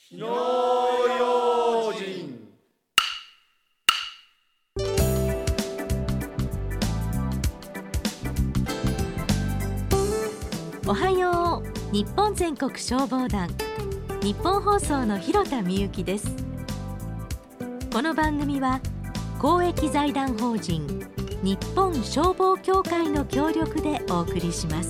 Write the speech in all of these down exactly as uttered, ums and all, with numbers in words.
火の用心。 おはよう。日本全国消防団、日本放送の広田美由です。この番組は公益財団法人日本消防協会の協力でお送りします。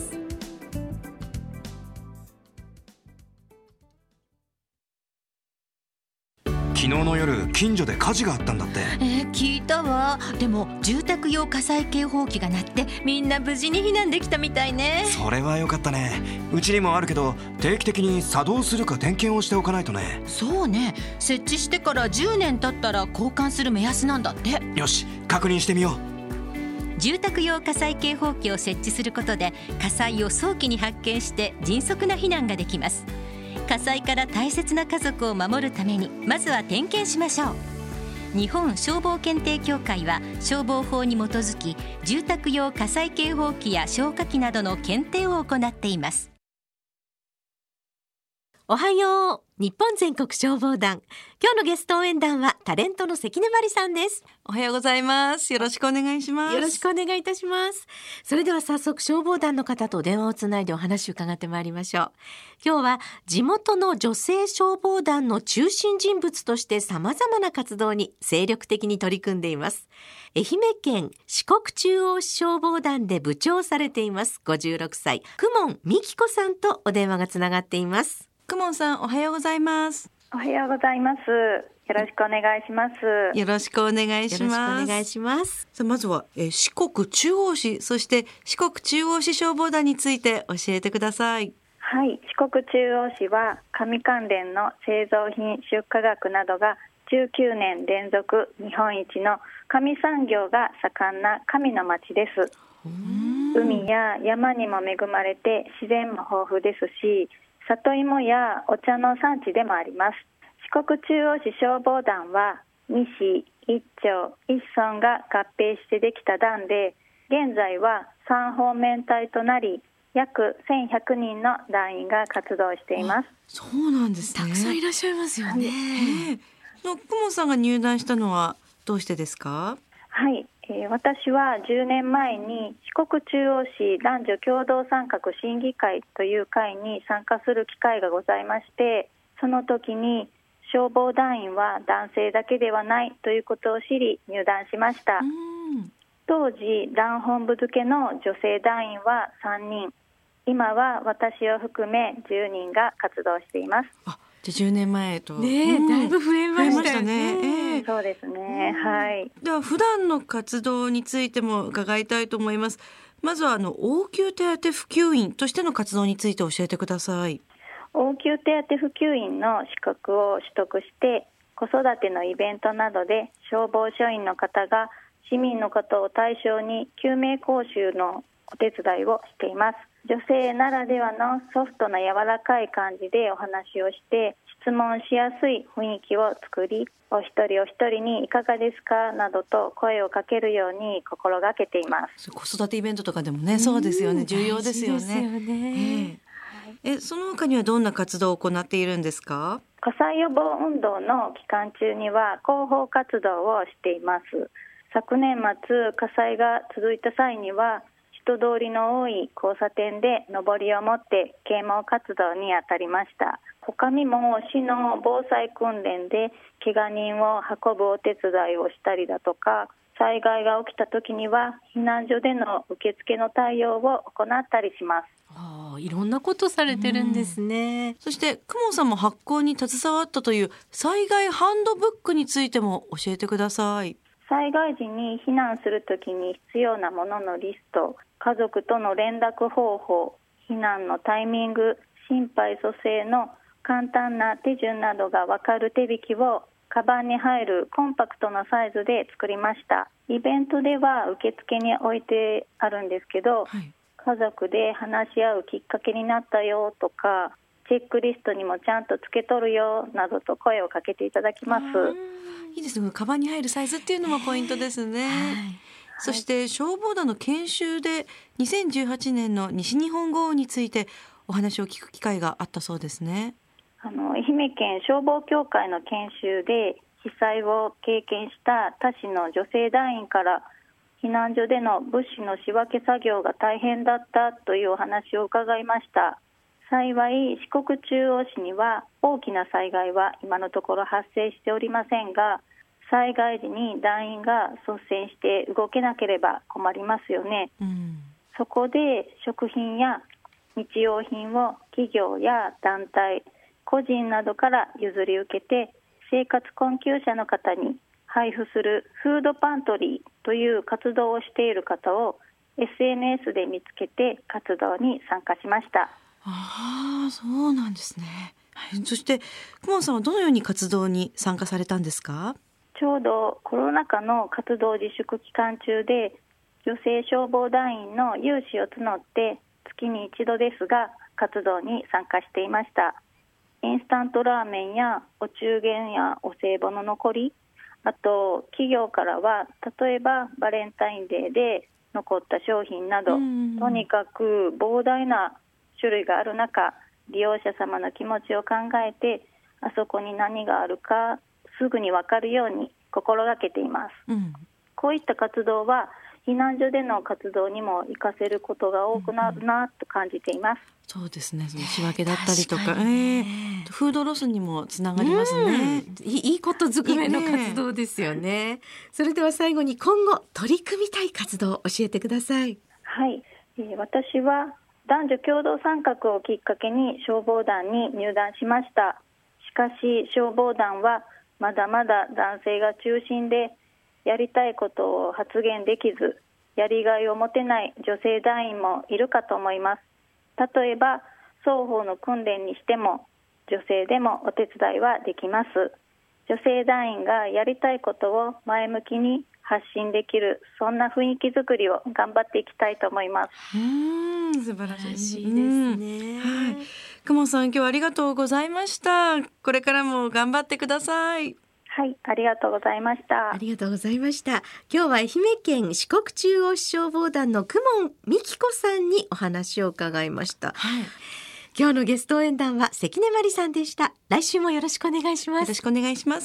昨日の夜、近所で火事があったんだって。 えー、聞いたわ。でも住宅用火災警報器が鳴ってみんな無事に避難できたみたいね。 それは良かったね。うちにもあるけど、定期的に作動するか点検をしておかないとね。 そうね、設置してからじゅうねん経ったら交換する目安なんだって。 よし、確認してみよう。住宅用火災警報器を設置することで火災を早期に発見して迅速な避難ができます。火災から大切な家族を守るためにまずは点検しましょう。日本消防検定協会は消防法に基づき住宅用火災警報器や消火器などの検定を行っています。 おはよう。日本全国消防団、今日のゲスト応援団はタレントの関根麻里さんです。 おはようございます。よろしくお願いします。 よろしくお願いいたします。それでは早速消防団の方と電話をつないでお話を伺ってまいりましょう。今日は地元の女性消防団の中心人物として様々な活動に精力的に取り組んでいます。愛媛県四国中央市消防団で部長をされていますごじゅうろくさい、公文美希子さんとお電話がつながっています。 公文さん、おはようございます。 おはようございます。よろしくお願いします。 よろしくお願いします。 よろしくお願いします。 さあ、まずは、えー、四国中央市、そして四国中央市消防団について教えてください。 はい、四国中央市は紙関連の製造品出荷額などがじゅうきゅうねん連続日本一の紙産業が盛んな紙の町です。海や山にも恵まれて自然も豊富ですし、里芋やお茶の産地でもあります。四国中央市消防団はに市いち町いち村が合併してできた団で、現在はさん方面隊となり約せんひゃくにんの団員が活動しています。 そうなんですね。 たくさんいらっしゃいますよね。 えー、の公文さんが入団したのはどうしてですか？ はい、えー、私はじゅうねんまえに四国中央市男女共同参画審議会という会に参加する機会がございまして、その時に消防団員は男性だけではないということを知り入団しました。当時団本部付けの女性団員はさんにん、今は私を含めじゅうにんが活動しています。 あ、じゃあじゅうねんまえと、 ね、うん、だいぶ増えましたよね。 ね、えー、そうですね、はい。 では普段の活動についても伺いたいと思います。まずはあの応急手当普及員としての活動について教えてください。 応急手当普及員の資格を取得して子育てのイベントなどで消防署員の方が市民の方を対象に救命講習のお手伝いをしています。女性ならではのソフトな柔らかい感じでお話をして質問しやすい雰囲気を作り、お一人お一人にいかがですかなどと声をかけるように心がけています。 子育てイベントとかでもね、そうですよね、重要ですよね。 ですよね。 えー、えその他にはどんな活動を行っているんですか？ 火災予防運動の期間中には広報活動をしています。昨年末火災が続いた際には人通りの多い交差点で上りを持って啓蒙活動に当たりました。他にも市の防災訓練で怪我人を運ぶお手伝いをしたりだとか、災害が起きた時には避難所での受付の対応を行ったりします。 ああ、いろんなことされてるんですね。 そして公文さんも発行に携わったという災害ハンドブックについても教えてください。 災害時に避難するときに必要なもののリスト、家族との連絡方法、避難のタイミング、心肺蘇生の簡単な手順などが分かる手引きをカバンに入るコンパクトなサイズで作りました。イベントでは受付に置いてあるんですけど、はい、家族で話し合うきっかけになったよとか、チェックリストにもちゃんとつけとるよなどと声をかけていただきます。 いいですね。カバンに入るサイズっていうのもポイントですね。はい、そして消防団の研修でにせんじゅうはちねんの西日本豪雨についてお話を聞く機会があったそうですね。 あの愛媛県消防協会の研修で被災を経験した他市の女性団員から避難所での物資の仕分け作業が大変だったというお話を伺いました。幸い四国中央市には大きな災害は今のところ発生しておりませんが、災害時に団員が率先して動けなければ困りますよね、うん、そこで食品や日用品を企業や団体、個人などから譲り受けて生活困窮者の方に配布するフードパントリーという活動をしている方を エスエヌエス で見つけて活動に参加しました。 ああ、そうなんですね。はい、そして顧問さんはどのように活動に参加されたんですか？ ちょうどコロナ禍の活動自粛期間中で女性消防団員の有志を募って月に一度ですが活動に参加していました。インスタントラーメンやお中元やお歳暮の残り、あと企業からは例えばバレンタインデーで残った商品など、とにかく膨大な種類がある中、利用者様の気持ちを考えてあそこに何があるかすぐに分かるように心がけています、うん、こういった活動は避難所での活動にも活かせることが多くなるなと感じています、 うん、そうですね。その仕分けだったりとか、ねえー、フードロスにもつながりますね、 うん、いいことずくめの活動ですよね、ね。それでは最後に今後取り組みたい活動を教えてください。 はい、えー、私は男女共同参画をきっかけに消防団に入団しました。しかし消防団はまだまだ男性が中心でやりたいことを発言できず、やりがいを持てない女性団員もいるかと思います。例えば双方の訓練にしても女性でもお手伝いはできます。女性団員がやりたいことを前向きに発信できる、そんな雰囲気づくりを頑張っていきたいと思います。 うーん、素晴らしいですね、 はい、顧問さん今日はありがとうございました。これからも頑張ってください。 はい、ありがとうございました。 ありがとうございました。今日は愛媛県四国中央市消防団の公文美希子さんにお話を伺いました、はい、今日のゲスト応援団は関根麻里さんでした。来週もよろしくお願いします。 よろしくお願いします。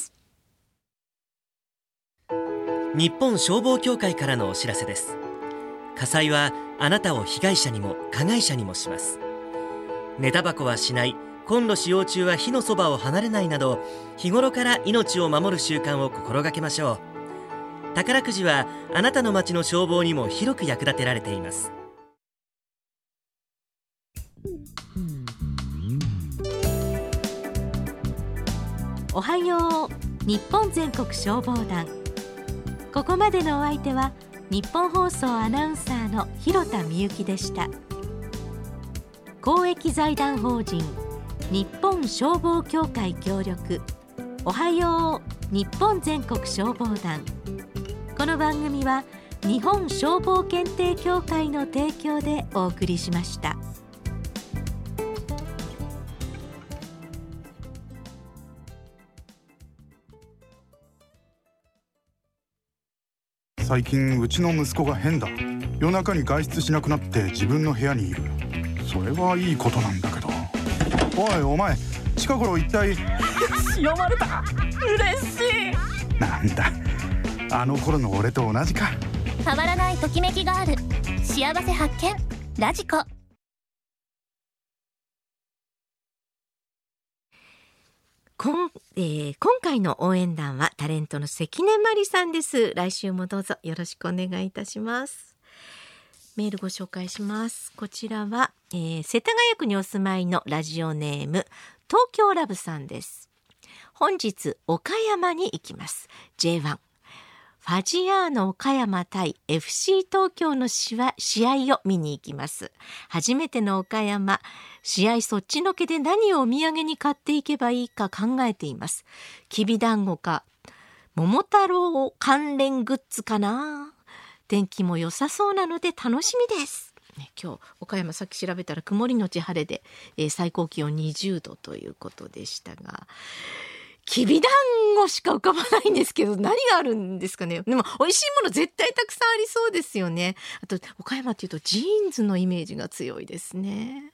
日本消防協会からのお知らせです。火災はあなたを被害者にも加害者にもします。寝タバコはしない、コンロ使用中は火のそばを離れないなど、日頃から命を守る習慣を心がけましょう。宝くじはあなたの町の消防にも広く役立てられています。 おはよう日本全国消防団。ここまでのお相手は日本放送アナウンサーの広田みゆきでした。公益財団法人日本消防協会協力、おはよう日本全国消防団。この番組は日本消防検定協会の提供でお送りしました。 最近うちの息子が変だ。夜中に外出しなくなって自分の部屋にいる。それはいいことなんだけど。おいお前、近頃一体読まれた。嬉しい。 なんだ、あの頃の俺と同じか。 変わらないときめきがある。幸せ発見ラジコ。 今, えー、今回の応援団はタレントの関根麻里さんです。来週もどうぞよろしくお願いいたします。メールご紹介します。こちらは、えー、世田谷区にお住まいのラジオネーム東京ラブさんです。本日岡山に行きます。 ジェイワン ファジアーノ岡山対 エフシー 東京の試合を見に行きます。初めての岡山、試合そっちのけで何をお土産に買っていけばいいか考えています。きびだんごか桃太郎関連グッズかな。天気も良さそうなので楽しみです、ね、今日岡山さっき調べたら曇りのち晴れで、えー、最高気温にじゅうどということでしたが、きびだんごしか浮かばないんですけど、何があるんですかね。でも美味しいもの絶対たくさんありそうですよね。あと岡山っていうとジーンズのイメージが強いですね。